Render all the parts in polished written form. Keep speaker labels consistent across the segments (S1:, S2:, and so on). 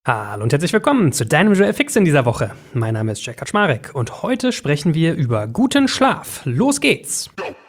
S1: Hallo und herzlich willkommen zu deinem Joel Fix in dieser Woche. Mein Name ist Jack Kaczmarek und heute sprechen wir über guten Schlaf. Los geht's!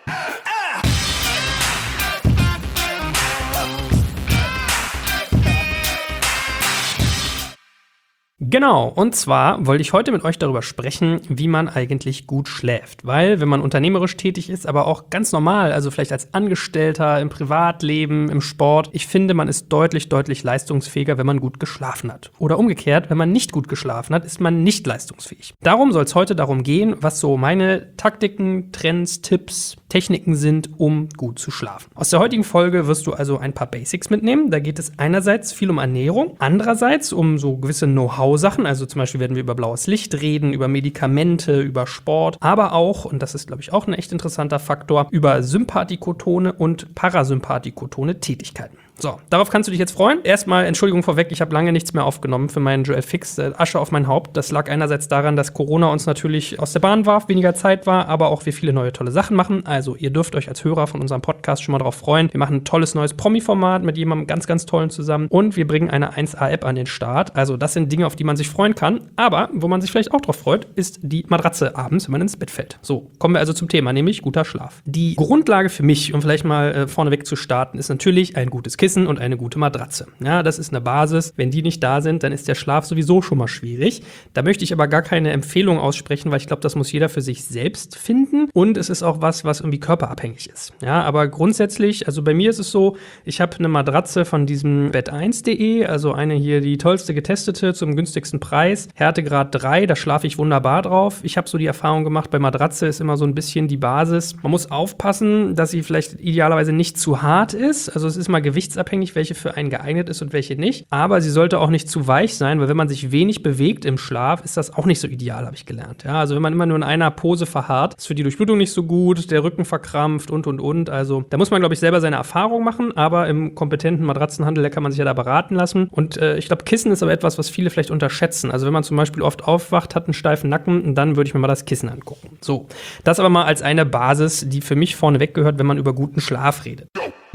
S1: Genau, und zwar wollte ich heute mit euch darüber sprechen, wie man eigentlich gut schläft. Weil, wenn man unternehmerisch tätig ist, aber auch ganz normal, also vielleicht als Angestellter, im Privatleben, im Sport, ich finde, man ist deutlich leistungsfähiger, wenn man gut geschlafen hat. Oder umgekehrt, wenn man nicht gut geschlafen hat, ist man nicht leistungsfähig. Darum soll es heute darum gehen, was so meine Taktiken, Trends, Tipps, Techniken sind, um gut zu schlafen. Aus der heutigen Folge wirst du also ein paar Basics mitnehmen. Da geht es einerseits viel um Ernährung, andererseits um so gewisse Know-how-Sachen. Also zum Beispiel werden wir über blaues Licht reden, über Medikamente, über Sport, aber auch, und das ist, glaube ich, auch ein echt interessanter Faktor, über sympathikotone und parasympathikotone Tätigkeiten. So, darauf kannst du dich jetzt freuen. Erstmal, Entschuldigung vorweg, ich habe lange nichts mehr aufgenommen für meinen Joel Fix. Asche auf mein Haupt. Das lag einerseits daran, dass Corona uns natürlich aus der Bahn warf, weniger Zeit war, aber auch wir viele neue tolle Sachen machen. Also ihr dürft euch als Hörer von unserem Podcast schon mal drauf freuen. Wir machen ein tolles neues Promi-Format mit jemandem ganz tollen zusammen und wir bringen eine 1A-App an den Start. Also das sind Dinge, auf die man sich freuen kann. Aber wo man sich vielleicht auch drauf freut, ist die Matratze abends, wenn man ins Bett fällt. So, kommen wir also zum Thema, nämlich guter Schlaf. Die Grundlage für mich, um vielleicht mal vorneweg zu starten, ist natürlich ein gutes Kissen und eine gute Matratze. Ja, das ist eine Basis. Wenn die nicht da sind, dann ist der Schlaf sowieso schon mal schwierig. Da möchte ich aber gar keine Empfehlung aussprechen, weil ich glaube, das muss jeder für sich selbst finden. Und es ist auch was irgendwie körperabhängig ist. Ja, aber grundsätzlich, also bei mir ist es so, ich habe eine Matratze von diesem Bett1.de, also eine hier die tollste getestete zum günstigsten Preis. Härtegrad 3, da schlafe ich wunderbar drauf. Ich habe so die Erfahrung gemacht, bei Matratze ist immer so ein bisschen die Basis. Man muss aufpassen, dass sie vielleicht idealerweise nicht zu hart ist. Also es ist mal gewichtsabhängig, welche für einen geeignet ist und welche nicht. Aber sie sollte auch nicht zu weich sein, weil wenn man sich wenig bewegt im Schlaf, ist das auch nicht so ideal, habe ich gelernt. Ja, also wenn man immer nur in einer Pose verharrt, ist für die Durchblutung nicht so gut, der Rücken verkrampft und. Also da muss man, glaube ich, selber seine Erfahrung machen, aber im kompetenten Matratzenhandel, da kann man sich ja da beraten lassen. Und ich glaube, Kissen ist aber etwas, was viele vielleicht unterschätzen. Also wenn man zum Beispiel oft aufwacht, hat einen steifen Nacken, dann würde ich mir mal das Kissen angucken. So, das aber mal als eine Basis, die für mich vorneweg gehört, wenn man über guten Schlaf redet.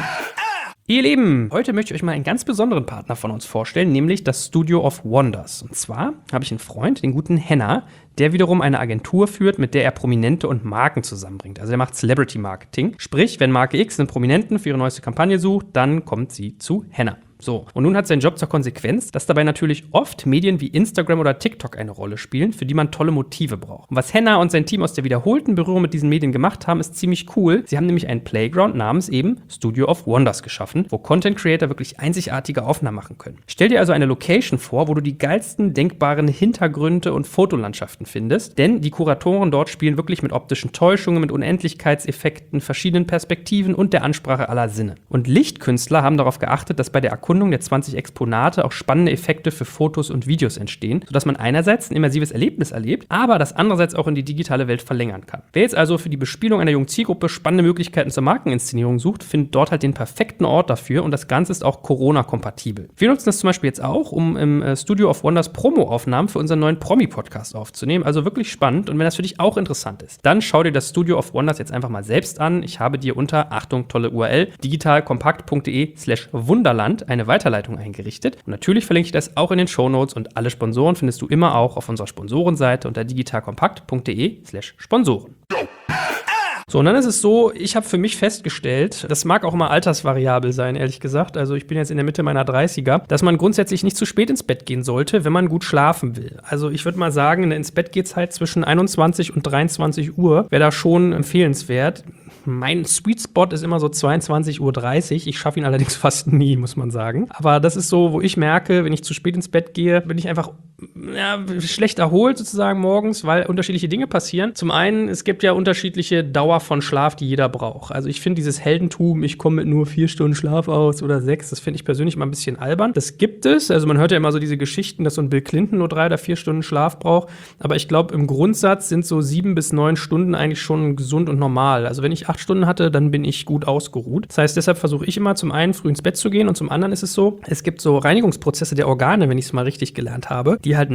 S1: Ihr Lieben, heute möchte ich euch mal einen ganz besonderen Partner von uns vorstellen, nämlich das Studio of Wonders. Und zwar habe ich einen Freund, den guten Henna, der wiederum eine Agentur führt, mit der er Prominente und Marken zusammenbringt. Also er macht Celebrity Marketing. Sprich, wenn Marke X einen Prominenten für ihre neueste Kampagne sucht, dann kommt sie zu Henna. So, und nun hat sein Job zur Konsequenz, dass dabei natürlich oft Medien wie Instagram oder TikTok eine Rolle spielen, für die man tolle Motive braucht. Und was Henna und sein Team aus der wiederholten Berührung mit diesen Medien gemacht haben, ist ziemlich cool. Sie haben nämlich einen Playground namens eben Studio of Wonders geschaffen, wo Content Creator wirklich einzigartige Aufnahmen machen können. Stell dir also eine Location vor, wo du die geilsten denkbaren Hintergründe und Fotolandschaften findest, denn die Kuratoren dort spielen wirklich mit optischen Täuschungen, mit Unendlichkeitseffekten, verschiedenen Perspektiven und der Ansprache aller Sinne. Und Lichtkünstler haben darauf geachtet, dass bei der Erkundung der 20 Exponate auch spannende Effekte für Fotos und Videos entstehen, sodass man einerseits ein immersives Erlebnis erlebt, aber das andererseits auch in die digitale Welt verlängern kann. Wer jetzt also für die Bespielung einer jungen Zielgruppe spannende Möglichkeiten zur Markeninszenierung sucht, findet dort halt den perfekten Ort dafür und das Ganze ist auch Corona-kompatibel. Wir nutzen das zum Beispiel jetzt auch, um im Studio of Wonders Promo-Aufnahmen für unseren neuen Promi-Podcast aufzunehmen. Also wirklich spannend und wenn das für dich auch interessant ist, dann schau dir das Studio of Wonders jetzt einfach mal selbst an. Ich habe dir unter, Achtung, tolle URL, digitalkompakt.de/Wunderland eine Weiterleitung eingerichtet. Und natürlich verlinke ich das auch in den Shownotes und alle Sponsoren findest du immer auch auf unserer Sponsorenseite unter digitalkompakt.de/Sponsoren. So, und dann ist es so, ich habe für mich festgestellt, das mag auch immer altersvariabel sein, ehrlich gesagt, also ich bin jetzt in der Mitte meiner 30er, dass man grundsätzlich nicht zu spät ins Bett gehen sollte, wenn man gut schlafen will. Also ich würde mal sagen, eine ins Bett Gehzeit zwischen 21 und 23 Uhr wäre da schon empfehlenswert. Mein Sweet Spot ist immer so 22:30 Uhr. Ich schaffe ihn allerdings fast nie, muss man sagen. Aber das ist so, wo ich merke, wenn ich zu spät ins Bett gehe, bin ich einfach schlecht erholt sozusagen morgens, weil unterschiedliche Dinge passieren. Zum einen, es gibt ja unterschiedliche Dauer von Schlaf, die jeder braucht. Also ich finde dieses Heldentum, ich komme mit nur 4 Stunden Schlaf aus oder 6, das finde ich persönlich mal ein bisschen albern. Das gibt es, also man hört ja immer so diese Geschichten, dass so ein Bill Clinton nur 3 oder 4 Stunden Schlaf braucht. Aber ich glaube, im Grundsatz sind so 7 bis 9 Stunden eigentlich schon gesund und normal. Also wenn ich 8 Stunden hatte, dann bin ich gut ausgeruht. Das heißt, deshalb versuche ich immer zum einen früh ins Bett zu gehen und zum anderen ist es so, es gibt so Reinigungsprozesse der Organe, wenn ich es mal richtig gelernt habe, die halt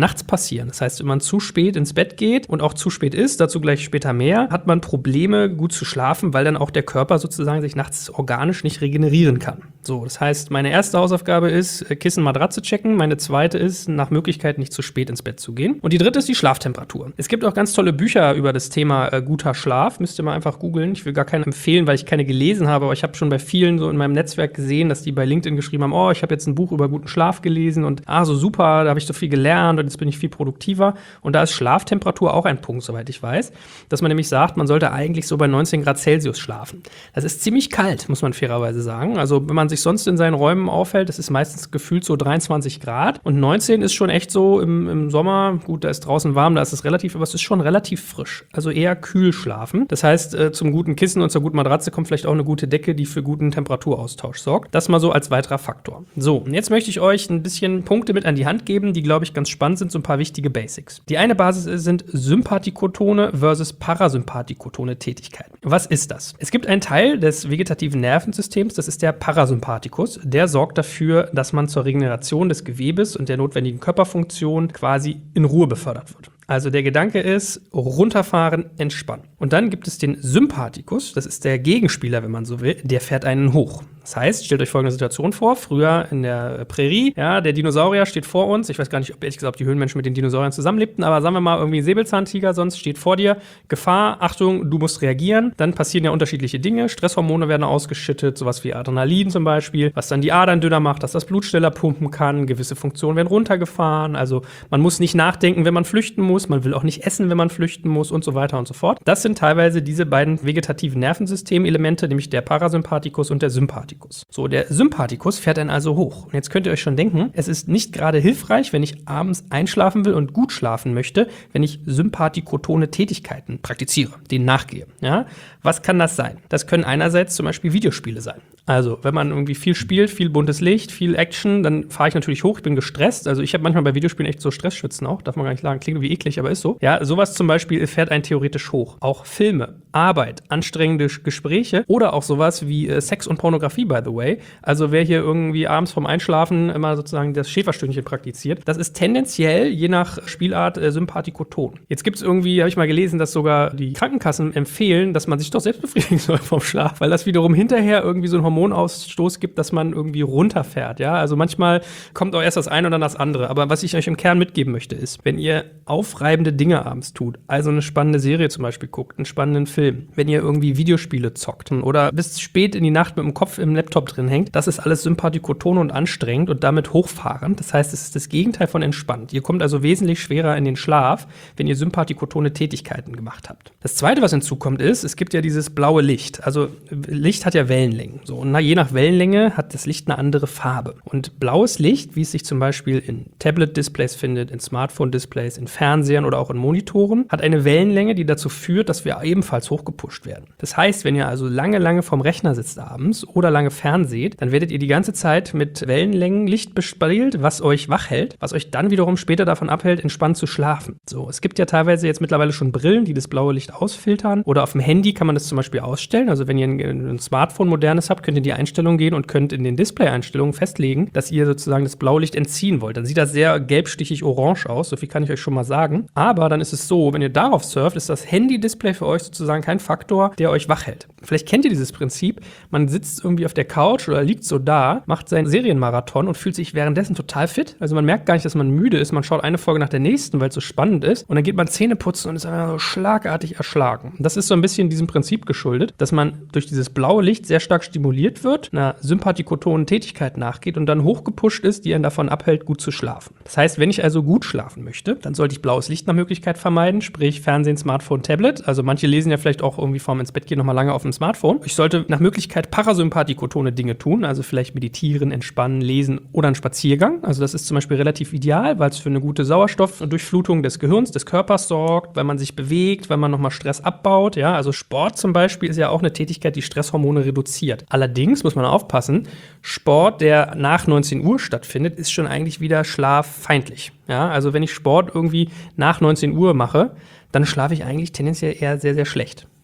S1: nachts passieren. Das heißt, wenn man zu spät ins Bett geht und auch zu spät ist, dazu gleich später mehr, hat man Probleme, gut zu schlafen, weil dann auch der Körper sozusagen sich nachts organisch nicht regenerieren kann. So, das heißt, meine erste Hausaufgabe ist, Kissen, Matratze checken. Meine zweite ist, nach Möglichkeit nicht zu spät ins Bett zu gehen. Und die dritte ist die Schlaftemperatur. Es gibt auch ganz tolle Bücher über das Thema guter Schlaf. Müsst ihr mal einfach googeln. Ich will gar keine empfehlen, weil ich keine gelesen habe, aber ich habe schon bei vielen so in meinem Netzwerk gesehen, dass die bei LinkedIn geschrieben haben, oh, ich habe jetzt ein Buch über guten Schlaf gelesen und so super, da habe ich so viel gelernt und jetzt bin ich viel produktiver. Und da ist Schlaftemperatur auch ein Punkt, soweit ich weiß, dass man nämlich sagt, man sollte eigentlich so bei 19 Grad Celsius schlafen. Das ist ziemlich kalt, muss man fairerweise sagen. Also wenn man sich sonst in seinen Räumen aufhält, das ist meistens gefühlt so 23 Grad und 19 ist schon echt so im Sommer, gut, da ist draußen warm, da ist es relativ, aber es ist schon relativ frisch. Also eher kühl schlafen. Das heißt, zum guten Kissen und zur guten Matratze kommt vielleicht auch eine gute Decke, die für guten Temperaturaustausch sorgt. Das mal so als weiterer Faktor. So, und jetzt möchte ich euch ein bisschen Punkte mit an die Hand geben, die, glaube ich, ganz spannend sind, so ein paar wichtige Basics. Die eine Basis sind sympathikotone versus parasympathikotone Tätigkeiten. Was ist das? Es gibt einen Teil des vegetativen Nervensystems, das ist der Parasympathikus. Der sorgt dafür, dass man zur Regeneration des Gewebes und der notwendigen Körperfunktion quasi in Ruhe befördert wird. Also der Gedanke ist, runterfahren, entspannen. Und dann gibt es den Sympathikus, das ist der Gegenspieler, wenn man so will, der fährt einen hoch. Das heißt, stellt euch folgende Situation vor, früher in der Prärie, ja, der Dinosaurier steht vor uns, ich weiß gar nicht, ob ehrlich gesagt die Höhlenmenschen mit den Dinosauriern zusammenlebten, aber sagen wir mal irgendwie ein Säbelzahntiger, sonst steht vor dir, Gefahr, Achtung, du musst reagieren, dann passieren ja unterschiedliche Dinge, Stresshormone werden ausgeschüttet, sowas wie Adrenalin zum Beispiel, was dann die Adern dünner macht, dass das Blut schneller pumpen kann, gewisse Funktionen werden runtergefahren, also man muss nicht nachdenken, wenn man flüchten muss, man will auch nicht essen, wenn man flüchten muss und so weiter und so fort. Das sind teilweise diese beiden vegetativen Nervensystemelemente, nämlich der Parasympathikus und der Sympathikus. So, der Sympathikus fährt dann also hoch. Und jetzt könnt ihr euch schon denken, es ist nicht gerade hilfreich, wenn ich abends einschlafen will und gut schlafen möchte, wenn ich sympathikotone Tätigkeiten praktiziere, denen nachgehe. Ja? Was kann das sein? Das können einerseits zum Beispiel Videospiele sein. Also, wenn man irgendwie viel spielt, viel buntes Licht, viel Action, dann fahre ich natürlich hoch, ich bin gestresst. Also, ich habe manchmal bei Videospielen echt so Stressschwitzen auch, darf man gar nicht sagen, klingt irgendwie eklig, aber ist so. Ja, sowas zum Beispiel fährt einen theoretisch hoch. Auch Filme, Arbeit, anstrengende Gespräche oder auch sowas wie Sex und Pornografie, by the way. Also, wer hier irgendwie abends vorm Einschlafen immer sozusagen das Schäferstündchen praktiziert, das ist tendenziell, je nach Spielart, sympathikoton. Jetzt gibt es irgendwie, habe ich mal gelesen, dass sogar die Krankenkassen empfehlen, dass man sich doch selbst befriedigen soll vom Schlaf, weil das wiederum hinterher irgendwie so ein Hormonausstoß gibt, dass man irgendwie runterfährt, ja. Also manchmal kommt auch erst das eine und dann das andere. Aber was ich euch im Kern mitgeben möchte, ist, wenn ihr aufreibende Dinge abends tut, also eine spannende Serie zum Beispiel guckt, einen spannenden Film, wenn ihr irgendwie Videospiele zockt oder bis spät in die Nacht mit dem Kopf im Laptop drin hängt, das ist alles sympathikoton und anstrengend und damit hochfahrend. Das heißt, es ist das Gegenteil von entspannt. Ihr kommt also wesentlich schwerer in den Schlaf, wenn ihr sympathikotone Tätigkeiten gemacht habt. Das Zweite, was hinzukommt, ist, es gibt ja dieses blaue Licht. Also Licht hat ja Wellenlängen. So. Und je nach Wellenlänge hat das Licht eine andere Farbe. Und blaues Licht, wie es sich zum Beispiel in Tablet-Displays findet, in Smartphone-Displays, in Fernsehern oder auch in Monitoren, hat eine Wellenlänge, die dazu führt, dass wir ebenfalls hochgepusht werden. Das heißt, wenn ihr also lange vorm Rechner sitzt abends oder lange fernseht, dann werdet ihr die ganze Zeit mit Wellenlängenlicht bespielt, was euch wach hält, was euch dann wiederum später davon abhält, entspannt zu schlafen. So, es gibt ja teilweise jetzt mittlerweile schon Brillen, die das blaue Licht ausfiltern. Oder auf dem Handy kann man das zum Beispiel ausstellen. Also wenn ihr ein Smartphone modernes habt, könnt ihr in die Einstellungen gehen und könnt in den Display-Einstellungen festlegen, dass ihr sozusagen das Blaulicht entziehen wollt. Dann sieht das sehr gelbstichig orange aus, so viel kann ich euch schon mal sagen. Aber dann ist es so, wenn ihr darauf surft, ist das Handy-Display für euch sozusagen kein Faktor, der euch wach hält. Vielleicht kennt ihr dieses Prinzip, man sitzt irgendwie auf der Couch oder liegt so da, macht seinen Serienmarathon und fühlt sich währenddessen total fit. Also man merkt gar nicht, dass man müde ist, man schaut eine Folge nach der nächsten, weil es so spannend ist und dann geht man Zähne putzen und ist einfach so schlagartig erschlagen. Das ist so ein bisschen diesem Prinzip geschuldet, dass man durch dieses blaue Licht sehr stark stimuliert wird, einer sympathikotonen Tätigkeit nachgeht und dann hochgepusht ist, die einen davon abhält, gut zu schlafen. Das heißt, wenn ich also gut schlafen möchte, dann sollte ich blaues Licht nach Möglichkeit vermeiden, sprich Fernsehen, Smartphone, Tablet. Also manche lesen ja vielleicht auch irgendwie vorm ins Bett gehen nochmal lange auf dem Smartphone. Ich sollte nach Möglichkeit parasympathikotone Dinge tun, also vielleicht meditieren, entspannen, lesen oder einen Spaziergang. Also das ist zum Beispiel relativ ideal, weil es für eine gute Sauerstoffdurchflutung des Gehirns, des Körpers sorgt, weil man sich bewegt, weil man nochmal Stress abbaut. Ja, also Sport zum Beispiel ist ja auch eine Tätigkeit, die Stresshormone reduziert. Allerdings muss man aufpassen, Sport, der nach 19 Uhr stattfindet, ist schon eigentlich wieder schlaffeindlich. Ja, also wenn ich Sport irgendwie nach 19 Uhr mache, dann schlafe ich eigentlich tendenziell eher sehr, sehr schlecht.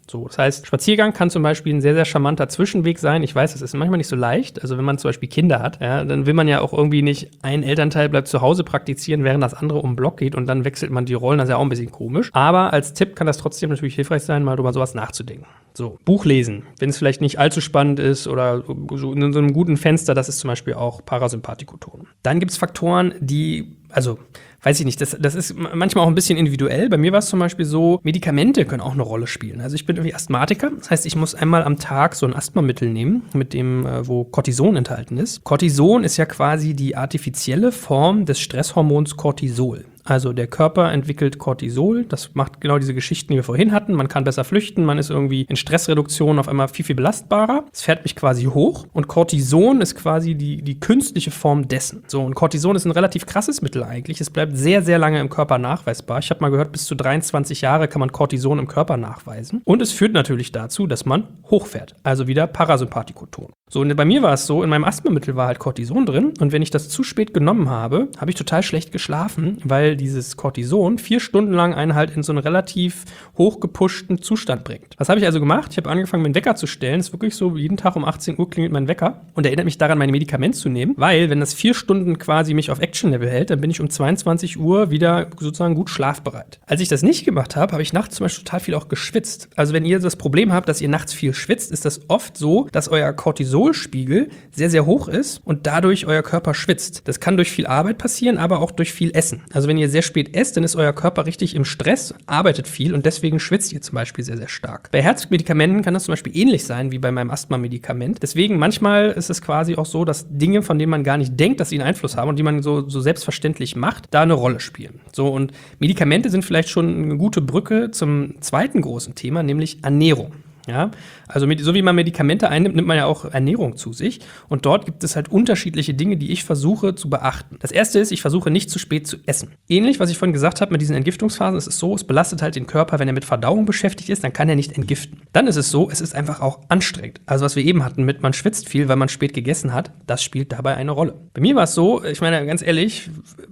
S1: So, das heißt, Spaziergang kann zum Beispiel ein sehr, sehr charmanter Zwischenweg sein. Ich weiß, das ist manchmal nicht so leicht. Also wenn man zum Beispiel Kinder hat, ja, dann will man ja auch irgendwie nicht, ein Elternteil bleibt zu Hause praktizieren, während das andere um den Block geht und dann wechselt man die Rollen. Das ist ja auch ein bisschen komisch. Aber als Tipp kann das trotzdem natürlich hilfreich sein, mal drüber sowas nachzudenken. So, Buch lesen, wenn es vielleicht nicht allzu spannend ist oder so in so einem guten Fenster, das ist zum Beispiel auch Parasympathikoton. Dann gibt es Faktoren, die, also weiß ich nicht, das ist manchmal auch ein bisschen individuell. Bei mir war es zum Beispiel so, Medikamente können auch eine Rolle spielen. Also ich bin irgendwie Asthmatiker, das heißt, ich muss einmal am Tag so ein Asthmamittel nehmen, mit dem, wo Cortison enthalten ist. Cortison ist ja quasi die artifizielle Form des Stresshormons Cortisol. Also der Körper entwickelt Cortisol, das macht genau diese Geschichten, die wir vorhin hatten. Man kann besser flüchten, man ist irgendwie in Stressreduktion auf einmal viel, viel belastbarer. Es fährt mich quasi hoch und Cortison ist quasi die künstliche Form dessen. So, und Cortison ist ein relativ krasses Mittel eigentlich. Es bleibt sehr, sehr lange im Körper nachweisbar. Ich habe mal gehört, bis zu 23 Jahre kann man Cortison im Körper nachweisen. Und es führt natürlich dazu, dass man hochfährt, also wieder Parasympathikoton. So, und bei mir war es so, in meinem Asthmamittel war halt Cortison drin und wenn ich das zu spät genommen habe, habe ich total schlecht geschlafen, weil dieses Cortison 4 Stunden lang einen halt in so einen relativ hochgepushten Zustand bringt. Was habe ich also gemacht? Ich habe angefangen, meinen Wecker zu stellen. Es ist wirklich so, jeden Tag um 18 Uhr klingelt mein Wecker und erinnert mich daran, meine Medikamente zu nehmen, weil wenn das 4 Stunden quasi mich auf Action-Level hält, dann bin ich um 22 Uhr wieder sozusagen gut schlafbereit. Als ich das nicht gemacht habe, habe ich nachts zum Beispiel total viel auch geschwitzt. Also wenn ihr das Problem habt, dass ihr nachts viel schwitzt, ist das oft so, dass euer Cortisolspiegel sehr, sehr hoch ist und dadurch euer Körper schwitzt. Das kann durch viel Arbeit passieren, aber auch durch viel Essen. Also wenn ihr sehr spät esst, dann ist euer Körper richtig im Stress, arbeitet viel und deswegen schwitzt ihr zum Beispiel sehr, sehr stark. Bei Herzmedikamenten kann das zum Beispiel ähnlich sein wie bei meinem Asthma-Medikament. Deswegen manchmal ist es quasi auch so, dass Dinge, von denen man gar nicht denkt, dass sie einen Einfluss haben und die man so selbstverständlich macht, da eine Rolle spielen. So, und Medikamente sind vielleicht schon eine gute Brücke zum zweiten großen Thema, nämlich Ernährung. Ja, also so wie man Medikamente einnimmt, nimmt man ja auch Ernährung zu sich. Und dort gibt es halt unterschiedliche Dinge, die ich versuche zu beachten. Das erste ist, ich versuche nicht zu spät zu essen. Ähnlich, was ich vorhin gesagt habe mit diesen Entgiftungsphasen, ist es so, es belastet halt den Körper, wenn er mit Verdauung beschäftigt ist, dann kann er nicht entgiften. Dann ist es so, es ist einfach auch anstrengend. Also was wir eben hatten mit, man schwitzt viel, weil man spät gegessen hat, das spielt dabei eine Rolle. Bei mir war es so, ich meine, ganz ehrlich,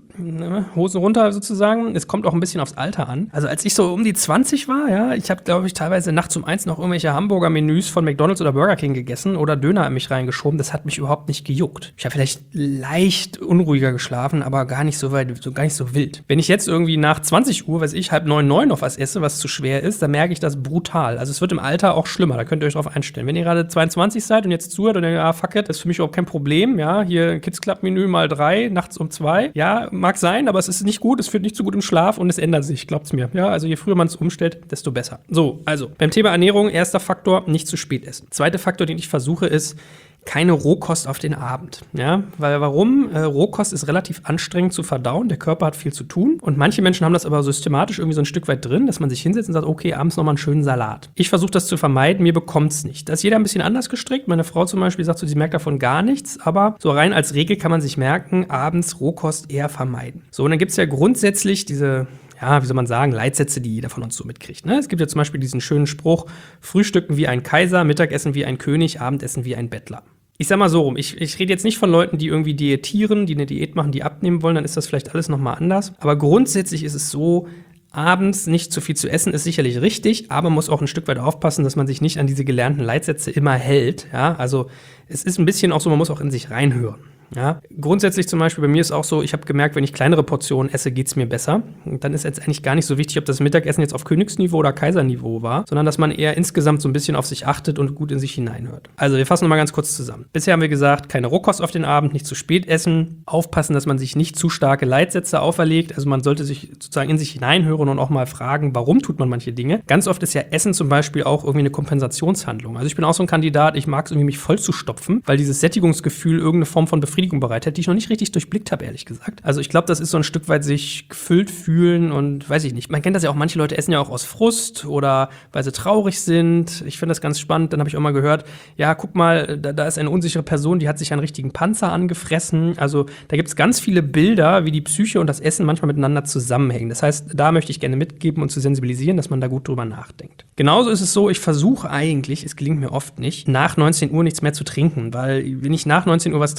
S1: Hosen runter sozusagen. Es kommt auch ein bisschen aufs Alter an. Also als ich so um die 20 war, ja, ich habe, glaube ich, teilweise nachts um 1 noch irgendwelche Hamburger-Menüs von McDonald's oder Burger King gegessen oder Döner in mich reingeschoben. Das hat mich überhaupt nicht gejuckt. Ich habe vielleicht leicht unruhiger geschlafen, aber gar nicht so weit, gar nicht so wild. Wenn ich jetzt irgendwie nach 20 Uhr, weiß ich, 8:30 noch was esse, was zu schwer ist, dann merke ich das brutal. Also es wird im Alter auch schlimmer, da könnt ihr euch drauf einstellen. Wenn ihr gerade 22 seid und jetzt zuhört und denkt, ah, fuck it, das ist für mich überhaupt kein Problem, ja, hier Kids Club Menü mal 3, nachts um 2, ja, mag sein, aber es ist nicht gut, es führt nicht zu gutem Schlaf und es ändert sich, glaubt's mir. Ja, also je früher man es umstellt, desto besser. So, also beim Thema Ernährung, erster Faktor, nicht zu spät essen. Zweiter Faktor, den ich versuche, ist keine Rohkost auf den Abend. Ja, weil warum? Rohkost ist relativ anstrengend zu verdauen, der Körper hat viel zu tun und manche Menschen haben das aber systematisch irgendwie so ein Stück weit drin, dass man sich hinsetzt und sagt, okay, abends nochmal einen schönen Salat. Ich versuche das zu vermeiden, mir bekommt's nicht. Da ist jeder ein bisschen anders gestrickt. Meine Frau zum Beispiel sagt so, sie merkt davon gar nichts, aber so rein als Regel kann man sich merken, abends Rohkost eher vermeiden. So, und dann gibt's ja grundsätzlich diese, ja, wie soll man sagen, Leitsätze, die jeder von uns so mitkriegt. Ne? Es gibt ja zum Beispiel diesen schönen Spruch, Frühstücken wie ein Kaiser, Mittagessen wie ein König, Abendessen wie ein Bettler. Ich sag mal so rum, ich rede jetzt nicht von Leuten, die irgendwie diätieren, die eine Diät machen, die abnehmen wollen, dann ist das vielleicht alles nochmal anders. Aber grundsätzlich ist es so, abends nicht zu viel zu essen ist sicherlich richtig, aber man muss auch ein Stück weit aufpassen, dass man sich nicht an diese gelernten Leitsätze immer hält. Ja? Also es ist ein bisschen auch so, man muss auch in sich reinhören. Ja, grundsätzlich zum Beispiel bei mir ist auch so, ich habe gemerkt, wenn ich kleinere Portionen esse, geht es mir besser. Und dann ist jetzt eigentlich gar nicht so wichtig, ob das Mittagessen jetzt auf Königsniveau oder Kaiserniveau war, sondern dass man eher insgesamt so ein bisschen auf sich achtet und gut in sich hineinhört. Also wir fassen nochmal ganz kurz zusammen. Bisher haben wir gesagt, keine Rohkost auf den Abend, nicht zu spät essen, aufpassen, dass man sich nicht zu starke Leitsätze auferlegt. Also man sollte sich sozusagen in sich hineinhören und auch mal fragen, warum tut man manche Dinge. Ganz oft ist ja Essen zum Beispiel auch irgendwie eine Kompensationshandlung. Also ich bin auch so ein Kandidat, ich mag es irgendwie, mich voll zu stopfen, weil dieses Sättigungsgefühl irgendeine Form von Befriedigung bereitet, die ich noch nicht richtig durchblickt habe, ehrlich gesagt. Also ich glaube, das ist so ein Stück weit sich gefüllt fühlen und weiß ich nicht. Man kennt das ja auch, manche Leute essen ja auch aus Frust oder weil sie traurig sind. Ich finde das ganz spannend. Dann habe ich auch mal gehört, ja, guck mal, da ist eine unsichere Person, die hat sich einen richtigen Panzer angefressen. Also da gibt es ganz viele Bilder, wie die Psyche und das Essen manchmal miteinander zusammenhängen. Das heißt, da möchte ich gerne mitgeben und zu sensibilisieren, dass man da gut drüber nachdenkt. Genauso ist es so, ich versuche eigentlich, es gelingt mir oft nicht, nach 19 Uhr nichts mehr zu trinken, weil wenn ich nach 19 Uhr was trinke,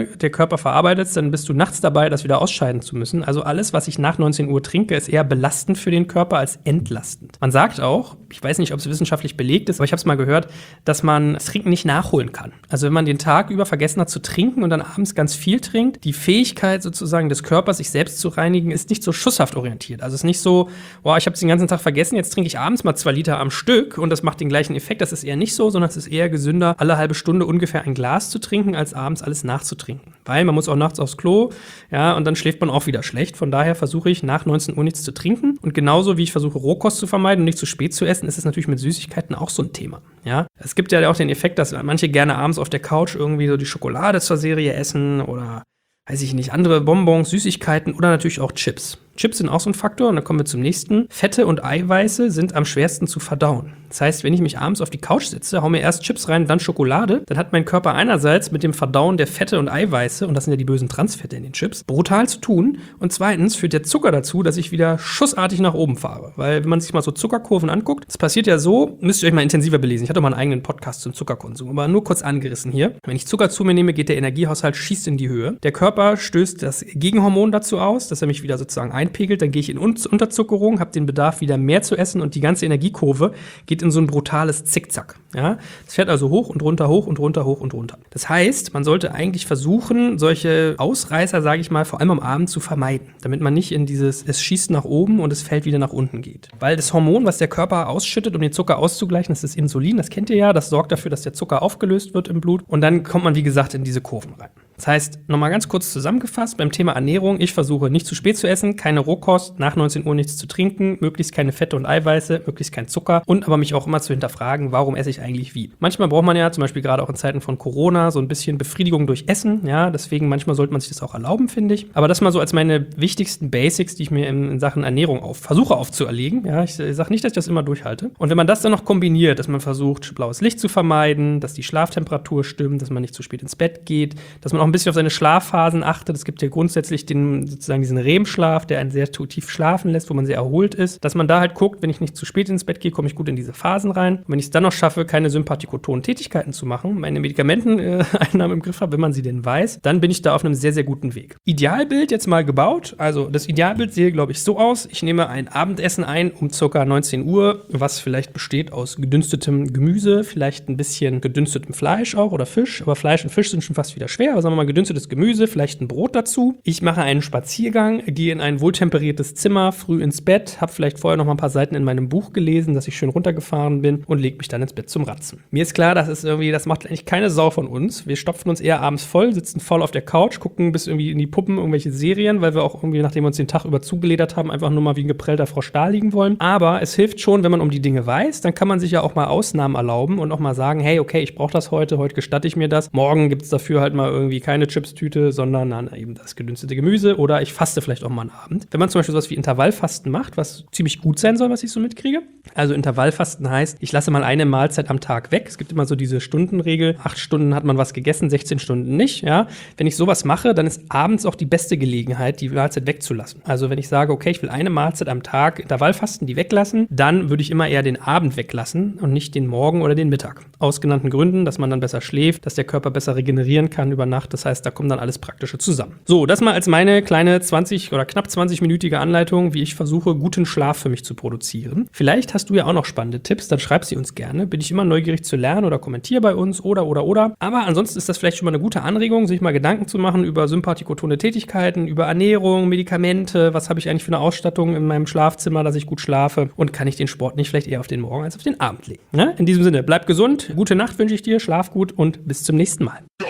S1: der Körper verarbeitet, dann bist du nachts dabei, das wieder ausscheiden zu müssen. Also alles, was ich nach 19 Uhr trinke, ist eher belastend für den Körper als entlastend. Man sagt auch, ich weiß nicht, ob es wissenschaftlich belegt ist, aber ich habe es mal gehört, dass man das Trinken nicht nachholen kann. Also wenn man den Tag über vergessen hat zu trinken und dann abends ganz viel trinkt, die Fähigkeit sozusagen des Körpers, sich selbst zu reinigen, ist nicht so schusshaft orientiert. Also es ist nicht so, boah, ich habe es den ganzen Tag vergessen, jetzt trinke ich abends mal 2 Liter am Stück und das macht den gleichen Effekt. Das ist eher nicht so, sondern es ist eher gesünder, alle halbe Stunde ungefähr ein Glas zu trinken, als abends alles nachzutrinken. Weil man muss auch nachts aufs Klo, ja, und dann schläft man auch wieder schlecht. Von daher versuche ich nach 19 Uhr nichts zu trinken. Und genauso wie ich versuche, Rohkost zu vermeiden und nicht zu spät zu essen, ist es natürlich mit Süßigkeiten auch so ein Thema. Ja? Es gibt ja auch den Effekt, dass manche gerne abends auf der Couch irgendwie so die Schokolade zur Serie essen oder, weiß ich nicht, andere Bonbons, Süßigkeiten oder natürlich auch Chips. Chips sind auch so ein Faktor und dann kommen wir zum nächsten. Fette und Eiweiße sind am schwersten zu verdauen. Das heißt, wenn ich mich abends auf die Couch setze, hau mir erst Chips rein, dann Schokolade, dann hat mein Körper einerseits mit dem Verdauen der Fette und Eiweiße, und das sind ja die bösen Transfette in den Chips, brutal zu tun. Und zweitens führt der Zucker dazu, dass ich wieder schussartig nach oben fahre. Weil wenn man sich mal so Zuckerkurven anguckt, das passiert ja so, müsst ihr euch mal intensiver belesen. Ich hatte auch mal einen eigenen Podcast zum Zuckerkonsum, aber nur kurz angerissen hier. Wenn ich Zucker zu mir nehme, geht der Energiehaushalt, schießt in die Höhe. Der Körper stößt das Gegenhormon dazu aus, dass er mich wieder sozusagen einpegelt, dann gehe ich in Unterzuckerung, habe den Bedarf, wieder mehr zu essen und die ganze Energiekurve geht in so ein brutales Zickzack. Ja? Das fährt also hoch und runter, hoch und runter, hoch und runter. Das heißt, man sollte eigentlich versuchen, solche Ausreißer, sage ich mal, vor allem am Abend zu vermeiden, damit man nicht in dieses, es schießt nach oben und es fällt wieder nach unten geht. Weil das Hormon, was der Körper ausschüttet, um den Zucker auszugleichen, das ist Insulin, das kennt ihr ja, das sorgt dafür, dass der Zucker aufgelöst wird im Blut und dann kommt man, wie gesagt, in diese Kurven rein. Das heißt, nochmal ganz kurz zusammengefasst, beim Thema Ernährung, ich versuche nicht zu spät zu essen, keine Rohkost, nach 19 Uhr nichts zu trinken, möglichst keine Fette und Eiweiße, möglichst kein Zucker und aber mich auch immer zu hinterfragen, warum esse ich eigentlich wie. Manchmal braucht man ja, zum Beispiel gerade auch in Zeiten von Corona, so ein bisschen Befriedigung durch Essen, ja, deswegen manchmal sollte man sich das auch erlauben, finde ich. Aber das mal so als meine wichtigsten Basics, die ich mir in Sachen Ernährung versuche aufzuerlegen, ja, ich sage nicht, dass ich das immer durchhalte. Und wenn man das dann noch kombiniert, dass man versucht, blaues Licht zu vermeiden, dass die Schlaftemperatur stimmt, dass man nicht zu spät ins Bett geht, dass man auch ein bisschen auf seine Schlafphasen achtet. Es gibt ja grundsätzlich sozusagen diesen REM-Schlaf, der einen sehr tief schlafen lässt, wo man sehr erholt ist. Dass man da halt guckt, wenn ich nicht zu spät ins Bett gehe, komme ich gut in diese Phasen rein. Und wenn ich es dann noch schaffe, keine sympathikotonen Tätigkeiten zu machen, meine Medikamenteneinnahme im Griff habe, wenn man sie denn weiß, dann bin ich da auf einem sehr, sehr guten Weg. Idealbild jetzt mal gebaut. Also das Idealbild sehe, glaube ich, so aus. Ich nehme ein Abendessen ein um ca. 19 Uhr, was vielleicht besteht aus gedünstetem Gemüse, vielleicht ein bisschen gedünstetem Fleisch auch oder Fisch. Aber Fleisch und Fisch sind schon fast wieder schwer. Aber sagen wir mal gedünstetes Gemüse, vielleicht ein Brot dazu. Ich mache einen Spaziergang, gehe in ein wohltemperiertes Zimmer, früh ins Bett, habe vielleicht vorher noch mal ein paar Seiten in meinem Buch gelesen, dass ich schön runtergefahren bin und lege mich dann ins Bett zum Ratzen. Mir ist klar, das macht eigentlich keine Sau von uns. Wir stopfen uns eher abends voll, sitzen voll auf der Couch, gucken bis irgendwie in die Puppen irgendwelche Serien, weil wir auch irgendwie, nachdem wir uns den Tag über zugeledert haben, einfach nur mal wie ein geprellter Frosch da liegen wollen. Aber es hilft schon, wenn man um die Dinge weiß, dann kann man sich ja auch mal Ausnahmen erlauben und auch mal sagen, hey, okay, ich brauche das heute gestatte ich mir das. Morgen gibt es dafür halt mal irgendwie keine Chipstüte, sondern dann eben das gedünstete Gemüse oder ich faste vielleicht auch mal einen Abend. Wenn man zum Beispiel sowas wie Intervallfasten macht, was ziemlich gut sein soll, was ich so mitkriege. Also Intervallfasten heißt, ich lasse mal eine Mahlzeit am Tag weg. Es gibt immer so diese Stundenregel. 8 Stunden hat man was gegessen, 16 Stunden nicht. Ja? Wenn ich sowas mache, dann ist abends auch die beste Gelegenheit, die Mahlzeit wegzulassen. Also wenn ich sage, okay, ich will eine Mahlzeit am Tag Intervallfasten, die weglassen, dann würde ich immer eher den Abend weglassen und nicht den Morgen oder den Mittag. Aus genannten Gründen, dass man dann besser schläft, dass der Körper besser regenerieren kann über Nacht. Das heißt, da kommt dann alles Praktische zusammen. So, das mal als meine kleine 20 oder knapp 20-minütige Anleitung, wie ich versuche, guten Schlaf für mich zu produzieren. Vielleicht hast du ja auch noch spannende Tipps, dann schreib sie uns gerne. Bin ich immer neugierig zu lernen oder kommentier bei uns oder. Aber ansonsten ist das vielleicht schon mal eine gute Anregung, sich mal Gedanken zu machen über sympathikotone Tätigkeiten, über Ernährung, Medikamente, was habe ich eigentlich für eine Ausstattung in meinem Schlafzimmer, dass ich gut schlafe und kann ich den Sport nicht vielleicht eher auf den Morgen als auf den Abend legen. Ja? In diesem Sinne, bleib gesund, gute Nacht wünsche ich dir, schlaf gut und bis zum nächsten Mal.